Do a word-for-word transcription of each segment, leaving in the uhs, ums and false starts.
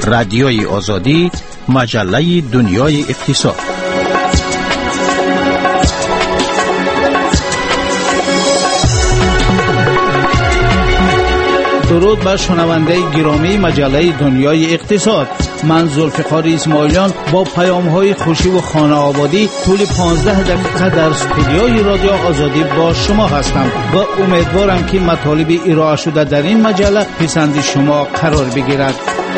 رادیوی آزادی، مجله دنیای اقتصاد. درود بر شنونده گرامی مجله دنیای اقتصاد. من ذوالفقار اسماعیلیان با پیام‌های خوشی و خانه آبادی طول پانزده دقیقه در استودیوی رادیو آزادی با شما هستم و امیدوارم که مطالب ارائه شده در این مجله پسند شما قرار بگیرد.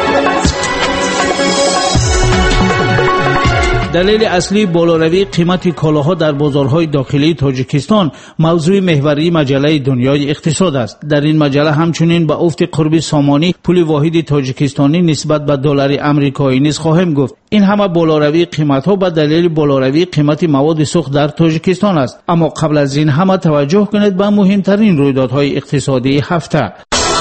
دلیل اصلی بالاروی قیمت کالاها در بازارهای داخلی تاجیکستان موضوع محوری مجله دنیای اقتصاد است. در این مجله همچنین به افت قرب سامانی پول واحد تاجیکستانی نسبت به دلار آمریکایی نیز خواهیم گفت. این همه بالاروی قیمت‌ها به دلیل بالاروی قیمت مواد سوخت در تاجیکستان است. اما قبل از این همه توجه کنید به مهمترین رویدادهای اقتصادی هفته.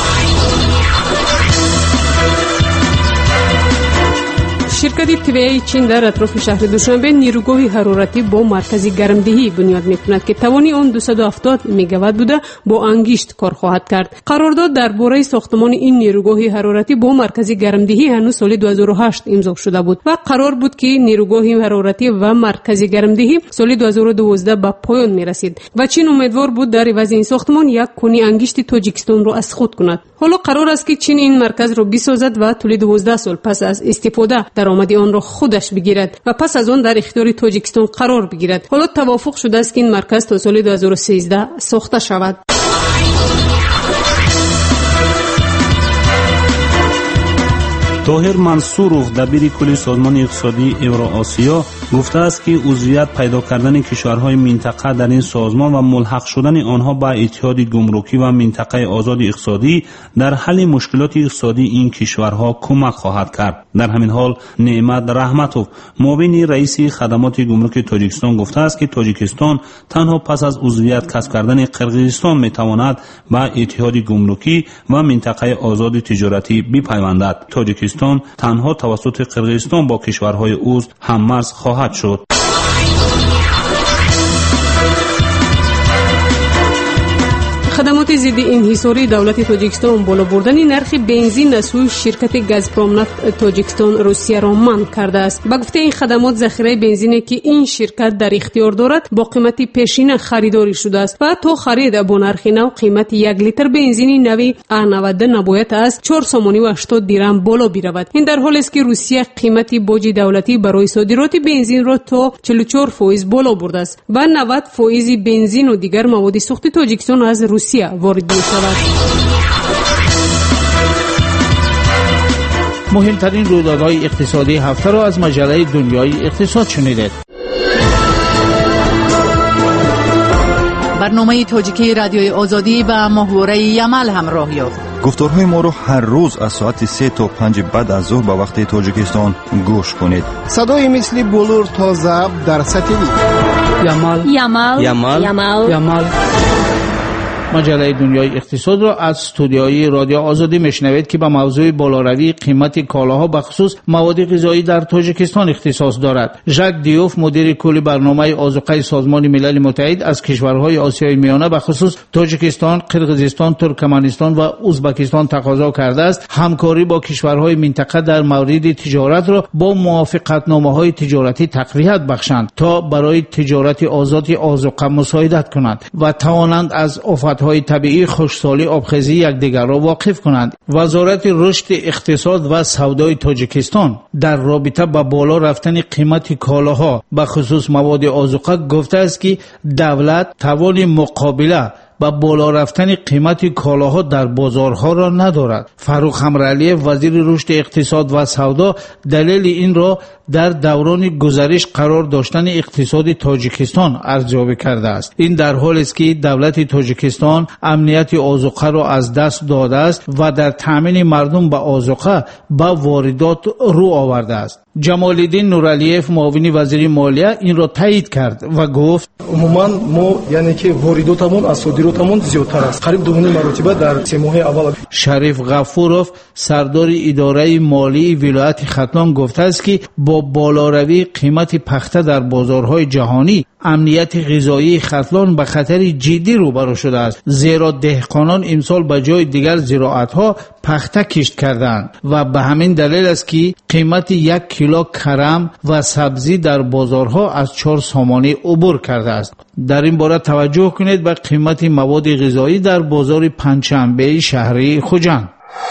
شرکت تیوی چین در اطراف شهر دوشنبه نیروگاه حرارتی با مرکزی گرمدهی بنیاد می‌کند که توانی آن دویست و هفتاد مگاوات بوده با انگشت کار خواهد کرد. قرارداد درباره ساختمان این نیروگاه حرارتی با مرکزی گرمدهی هنوز سال دو هزار و هشت امضا شده بود و قرار بود که نیروگاه حرارتی و مرکزی گرمدهی سال دو هزار و دوازده به پایان می‌رسید و چین امیدوار بود در عوض این ساختمان یک کنی انگشت تاجیکستان را از خود کند. حالا قرار است که چین این مرکز را بسازد و طول دوازده سال پس از استفاده درآمد آن را خودش بگیرد و پس از آن در اختیار تاجیکستان قرار بگیرد. حالا توافق شده است که این مرکز تا سال دو هزار و سیزده ساخته شود. طاهر منصورов دبیر کل سازمان اقتصادی اوراسیا گفته است که عضویت پیدا کردن کشورهای منطقه در این سازمان و ملحق شدن آنها به اتحاد گمرکی و منطقه آزاد اقتصادی در حل مشکلات اقتصادی این کشورها کمک خواهد کرد. در همین حال نعمت رحمتوف معاون رئیس خدمات گمرک تاجیکستان گفته است که تاجیکستان تنها پس از عضویت کسب کردن قرقیزستان میتواند به اتحاد گمرکی و منطقه آزاد تجارتی بپیوندد. تاجیکستان تنها توسط قرقیزستان با کشورهای عضو هم‌مرز خواهد شد. خدمات ضد انحصاری دولت تاجیکستان بالا بردن نرخ بنزین از سوی شرکت گازپروم نفت تاجیکستان روسیه را منع کرده است. با گفته این خدمات ذخیره بنزینی که این شرکت در اختیار دارد با قیمت پیشینه خریداری شده است و تا خرید با نرخ نو قیمت یک لیتر بنزین نوی ا نود نباید از چهار سومانی و هشتاد درهم بالا برود. این در حالی است که روسیه قیمت باج دولتی برای صادرات بنزین را تا چهل و چهار درصد بالا برده است و نود درصد بنزین و دیگر مواد سوخت تاجیکستان از روسیه وارد می شود. مهمترین رویدادهای اقتصادی هفته را از مجله دنیای اقتصاد شنیدید. برنامه تاجیکی رادیوی آزادی با محوره یمل همراه یافت. گفتارهای ما را هر روز از ساعت سه تا پنج بعد از ظهر به وقت تاجیکستان گوش کنید. صدای مثل بلور تا ضبط در ساتلیت. یمل یمل یمل یمل یمل. مجله دنیای اقتصاد را از استودیوی رادیو آزادی میشنوید که به موضوع بالاروی قیمت کالاها به خصوص مواد غذایی در تاجیکستان اختصاص دارد. ژاک دیوف مدیر کل برنامه آذوقه سازمان ملل متحد از کشورهای آسیای میانه به خصوص تاجیکستان، قرقیزستان، ترکمنستان و ازبکستان تقاضا کرده است همکاری با کشورهای منطقه در مورد تجارت را با موافقتنامه‌های تجارتی تقویت بخشند تا برای تجارت آزاد آذوقه مساعدت کنند و توانند از افت های طبیعی، خشکسالی، آبخیزی یکدیگر را واقف کنند. وزارت رشد اقتصاد و سودای تاجیکستان در رابطه با بالا رفتن قیمت کالاها به خصوص مواد آذوقه گفته است که دولت توان مقابله با بالا رفتن قیمت کالاها در بازارها را ندارد. فاروق حمرعلیف وزیر رشد اقتصاد و سودا دلیل این را در دوران گزارش قرار داشتن اقتصاد تاجیکستان ارزیابی کرده است. این در حالی است که دولت تاجیکستان امنیت آذوقه را از دست داده است و در تامین مردم به آذوقه با واردات رو آورده است. جمال الدین نورعلیف معاون وزیر مالیه این را تایید کرد و گفت عموما ما یعنی که وارداتمون از صادراتمون زیادتر است، قریب دو مرتبه در سه ماه اول. شریف غفورов سردار اداره مالی ولایت ختلان گفته است که با با بالاروی قیمت پخته در بازارهای جهانی امنیت غذایی ختلان به خطر جدی روبرو شده است، زیرا دهقانان امسال به جای دیگر زراعتها پخته کشت کردند و به همین دلیل است که قیمت یک کیلو کرم و سبزی در بازارها از چهار سامانی عبور کرده است. در این باره توجه کنید به قیمت مواد غذایی در بازار پنجشنبه شهری خوجند.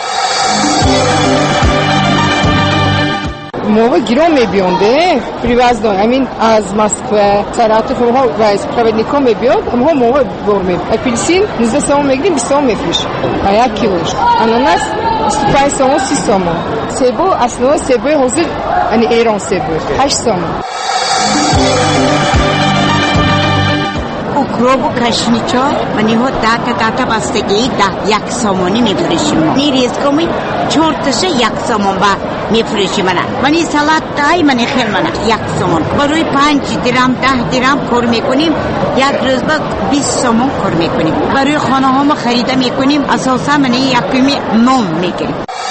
مواد گران میبیانده پریوزدان همین از مسکو سرعت فرها و از پروودنیکا میبیاد اما مواد بار میبید اپلیسین نوزده سامان میگیریم بیست سامان میفروش و یک کیلوش اناناس بیست و پنج سامان سی سامان سبو اصلا سبو حاضر یعنی ایران سبو هشت سامان اوکروب و کشمیچا و نیها داتا داتا بستگی ده یک سامانی میفروشیم ما نیریز کمی چورتشه یک سامان با میفروشیم من منی سالات دای منی خیل من یک سامان بروی پنج درام ده درام کار میکنیم یک روز با بیست سامان کار میکنیم بروی خانه ها ما خریده میکنیم اساسا منی یک کمی نام میگیریم.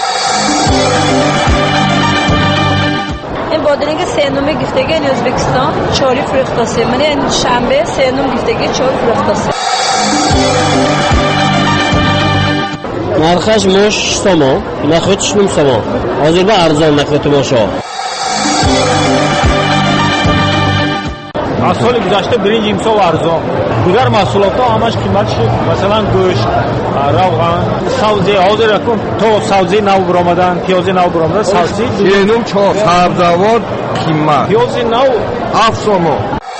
این بادرنگ سه نومه گفتگی این ازبکستان چاری فروختاسه من این شنبه سه نوم گفتگی چاری فروختاسه نرخش ماش سامان نخوتش نم سامان حاضر با ارزان نخوت ماشا از سال گذشته برنج امسال ارزان دیگر محصولات ها همش قیمتش مثلا گوشت روغن سبزی حاضر کن تو سبزی نو برآمدن پیاز نو برآمدن سبزی اینم چهار سبزوار قیمت پیاز نو هفت سامان.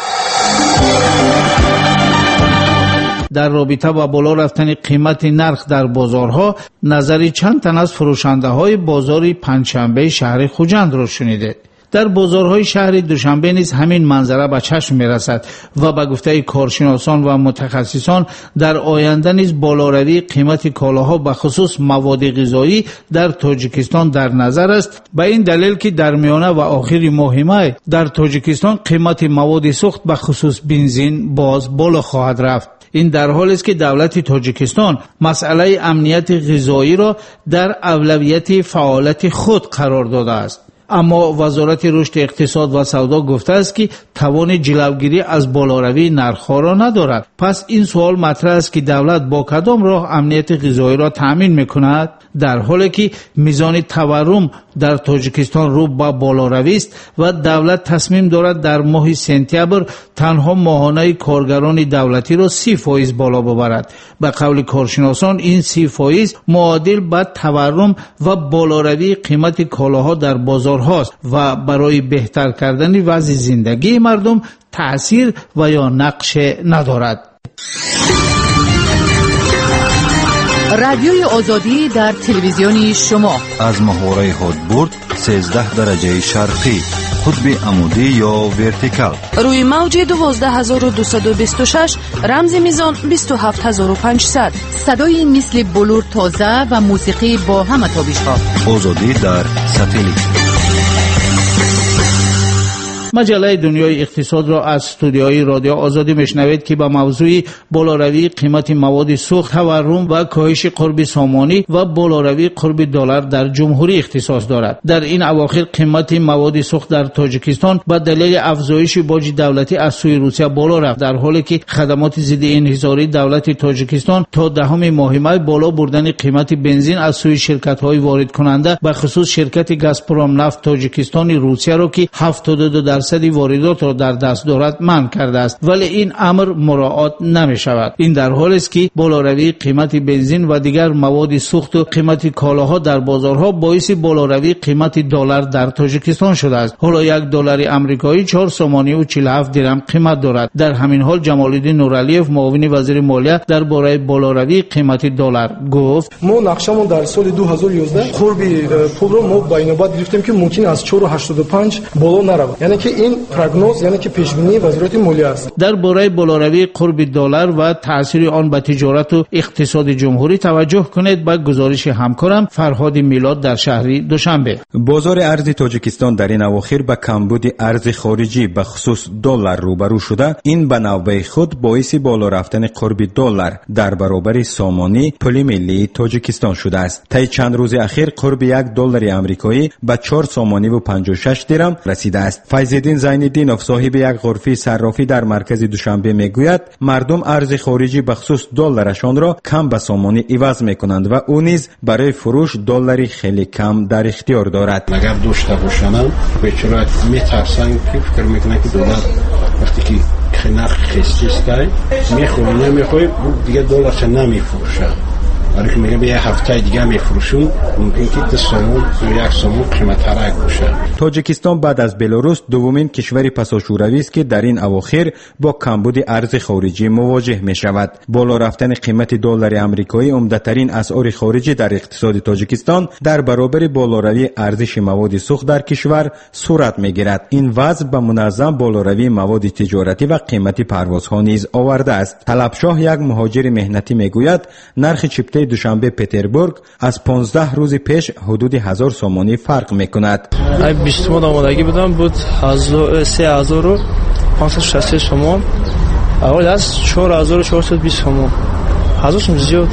در رابطه با بالا رفتن قیمت نرخ در بازارها نظری چند تن از فروشنده های بازار پنجشنبه شهر خوجند را شنیده. در بازارهای شهر دوشنبه نیز همین منظره به چشم میرسد و به گفته کارشناسان و متخصصان در آینده نیز بالاروی قیمت کالاها به خصوص مواد غذایی در تاجیکستان در نظر است، به این دلیل که در میانه و آخر ماه می در تاجیکستان قیمت مواد سوخت به خصوص بنزین باز بالا خواهد رفت. این در حالی است که دولت تاجیکستان مسئله امنیت غذایی را در اولویت فعالیت خود قرار داده است. اما وزارت رشد اقتصاد و سودا گفته است که توان جلوگیری از بالاروی نرخ‌ها را ندارد. پس این سوال مطرح است که دولت با کدام راه امنیت غذایی را تامین می‌کند، در حالی که میزان تورم در تاجیکستان رو به بالاروی است و دولت تصمیم دارد در ماه سپتامبر تنها ماهانه کارگران دولتی را سی فیصد بالا ببرد. به قول کارشناسان این سی فیصد معادل به تورم و بالاروی قیمت کالاها در بازار هاست و برای بهتر کردن وضع زندگی مردم تأثیر و یا نقش ندارد. رادیوی آزادی در تلویزیونی شما از محوره هادبورد سیزده درجه شرقی، قطب عمودی یا ورتیکال، روی موج دوازده هزار و دویست و بیست و شش، رمز میزان بیست و هفت هزار و پانصد. صدای مثل بلور تازه و موسیقی با همه تابش ها. آزادی در ساتلیت. مجله دنیای اقتصاد را از استودیوی رادیو آزادی میشنوید که با موضوع بالاروی قیمت مواد سوخت، تورم و کاهش قرب سامانی و بالاروی قرب دلار در جمهوری اختصاص دارد. در این اواخر قیمت مواد سوخت در تاجیکستان با دلیل افزایش باج دولتی از سوی روسیه بالا رفت، در حالی که خدمات ضد انحصاری دولت تاجیکستان تا دهم ماه می بالا بردن قیمت بنزین از سوی شرکت‌های وارد کننده به خصوص شرکت گازپروم نفت تاجیکستان روسیه را که هفتاد و دو درصد واردات را در دست دارد منع کرده است، ولی این امر مراعات نمی شود. این در حالی است که بالاروی قیمت بنزین و دیگر مواد سوخت و قیمت کالاها در بازارها باعث بالاروی قیمت دلار در تاجیکستان شده است. حالا یک دلار آمریکایی چهار سامانی و چهل و هفت درم قیمت دارد. در همین حال جمال‌الدین نورعلیف معاون وزیر مالیه درباره بالاروی قیمت دلار گفت: ما نقشمون در سال دو هزار و یازده قرب پول رو ما با اینوبت گرفتیم که ممکن است چهار و هشتاد و پنج بالا نرود، یعنی که این پروگنوز یعنی که پیش بینی وزارت مالیه است. درباره بالاروی قرب دلار و تاثیر آن به تجارت و اقتصاد جمهوری توجه کنید به گزارش همکارم فرهاد میلاد در شهر دوشنبه. بازار ارز تاجیکستان در این اواخر به کمبود ارز خارجی به خصوص دلار روبرو شده. این به نوبه خود باعث بالا رفتن قرب دلار در برابر سامانی پول ملی تاجیکستان شده است. طی چند روز اخیر قرب یک دلار آمریکایی به چهار سامانی و پنجاه و شش درم رسیده است. فیض‌الدین زین‌الدینов صاحب یک غرفه صرافی در مرکز دوشنبه میگوید مردم ارز خارجی به خصوص دلارشان را کم به سامانی عوض میکنند و او نیز برای فروش دلاری خیلی کم در اختیار دارد. اگر داشته باشند به چرا میترسن که فکر میکنن که دلار وقتی که نرخ خسته است میخوری نمیخوری دیگه دلار چه نمیفروشه. ولی که میگه به یه هفته دیگه میفروشون ممکن که دو سومون یا یک سومون قیمت ترک باشه. تاجیکستان بعد از بلاروس دومین کشور پساشوروی است که در این اواخر با کمبود ارز خارجی مواجه می شود. بالا رفتن قیمت دلار آمریکایی عمده‌ترین اسعار خارجی در اقتصاد تاجیکستان در برابر بالاروی ارزش مواد سوخت در کشور صورت میگیرد. این وضع به منظم بالاروی مواد تجارتی و قیمت پروازها نیز آورده است. طلبشاه یک مهاجر مهنتی میگوید نرخ چپته دوشنبه پتربورگ از پانزده روز پیش حدود هزار سومانی فرق میکند. ای بیست تومان آمادگی بودم بود سه هزار و پانصد و شصت تومان. اول از چهار هزار و چهارصد و بیست تومان. هزار تومان زیاد.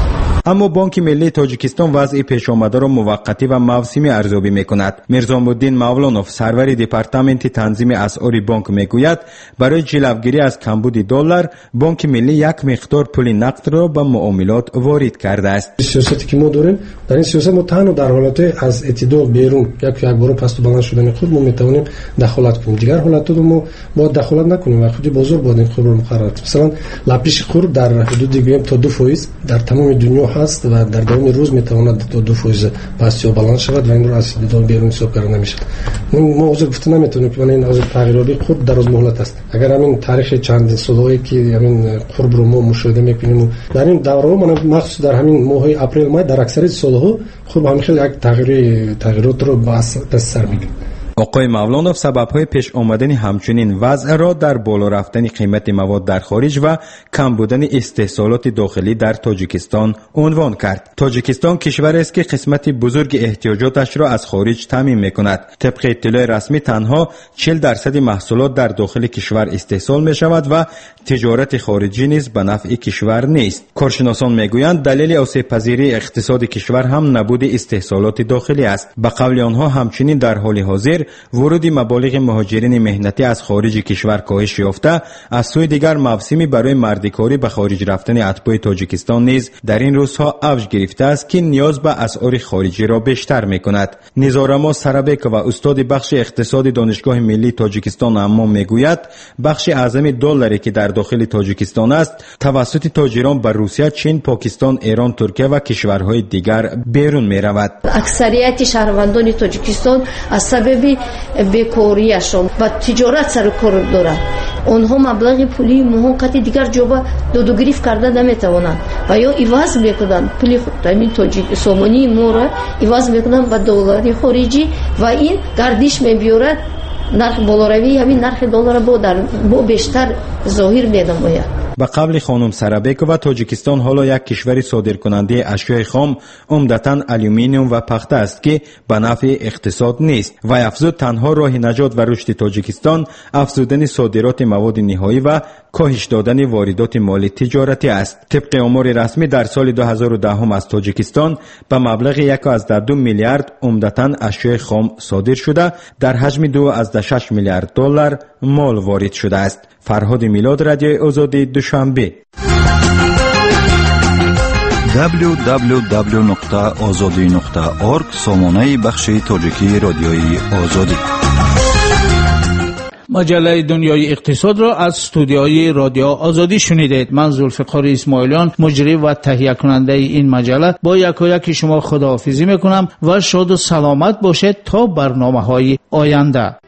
اما بانک ملی تاجیکستان وضع پیش آمده را موقتی و موسمی ارزیابی میکند. میرزامالدین مولانوف سرور دپارتمنت تنظیم اسعار بانک میگوید برای جلوگیری از کمبود دلار بانک ملی یک مقدار پول نقد را به معاملات وارد کرده است. سیاستی که ما داریم در این سیاست ما تنها در حالت از اعتدال بیرون یک یک بار پست و بلند شدن خود ما میتوانیم دخالت کنیم. دیگر حالت رو ما با دخالت نکنیم و خودی بازار باید این خبر مقرر کنیم. مثلا لپیش قرب در حدود دیگه تا دو فیصد در تمام دنیا هست و در دوام روز میتواند تا دو فیصد پست یا بلند شود و این رو از اعتدال بیرون حساب کرده نمیشه. ما حاضر گفته نمیتونیم که این از تغییراتی خود در از مهلت است. اگر همین تاریخ چند سالهایی که همین قرب رو ما مشاهده میکنیم در این دوره من مخصوص در همین ماه اپریل ماه در اکثریت سالها خب همیشه یک تغییر تغییرات رو به سر میگیره. آقای مولانوف سبب‌های پیش آمدن همچنین وضع را در بالا رفتن قیمت مواد در خارج و کم بودن استحصالات داخلی در تاجیکستان عنوان کرد. تاجیکستان کشوری است که قسمت بزرگ احتیاجاتش را از خارج تامین می‌کند. طبق اطلاع رسمی تنها چهل درصد محصولات در داخل کشور استحصال می‌شود و تجارت خارجی نیز به نفع کشور نیست. کارشناسان میگویند دلیل آسیب‌پذیری اقتصاد کشور هم نبود استحصالات داخلی است. به قول آنها همچنین در حال حاضر ورود مبالغ مهاجرین مهنتی از خارج کشور کاهش یافته، از سوی دیگر موسمی برای مردکاری به خارج رفتن اتباع تاجیکستان نیز در این روزها اوج گرفته است که نیاز به اسعار خارجی را بیشتر می‌کند. نزارما سرابک و استاد بخش اقتصاد دانشگاه ملی تاجیکستان اما میگوید بخش اعظم دلاری که در داخل تاجیکستان است توسط تاجران به روسیه، چین، پاکستان، ایران، ترکیه و کشورهای دیگر بیرون می‌رود. اکثریت شهروندان تاجیکستان از سبب بیکاریشان و تجارت سر کار دارند. آنها مبلغ پولی محققی دیگر جواب دادو گریف کرده نمیتوانند و یا عوض میکنند پولی خود همین تاجیک سامانی ما را عوض میکنند به دلار خارجی و این گردش میبیارد نرخ بالاروی همین نرخ دلار با در با بیشتر ظاهر می‌نماید. به قبل خانم سرابکووا تاجیکستان حالا یک کشور صادرکننده اشیاء خام عمدتاً آلومینیوم و پخته است که به نفع اقتصاد نیست و افزود تنها راه نجات و رشد تاجیکستان افزودن صادرات مواد نهایی و کاهش دادن واردات مالی تجارتی است. طبق آمار رسمی در سال دو هزار و ده از تاجیکستان به مبلغ یک از دو میلیارد عمدتاً اشیاء خام صادر شده، در حجم دو از شش میلیارد دلار مال وارد شده است. فرهاد میلاد، رادیو آزادی، دوشنبه. دبلیو دبلیو دبلیو نقطه آزادی نقطه اورگ سامانه بخش تاجیکی رادیوی آزادی. مجله دنیای اقتصاد را از استودیوی رادیو آزادی شنیدید. من ذوالفقار اسماعیلیان مجری و تهیه کننده این مجله با یکایک شما خداحافظی میکنم و شاد و سلامت باشید تا برنامه‌های آینده.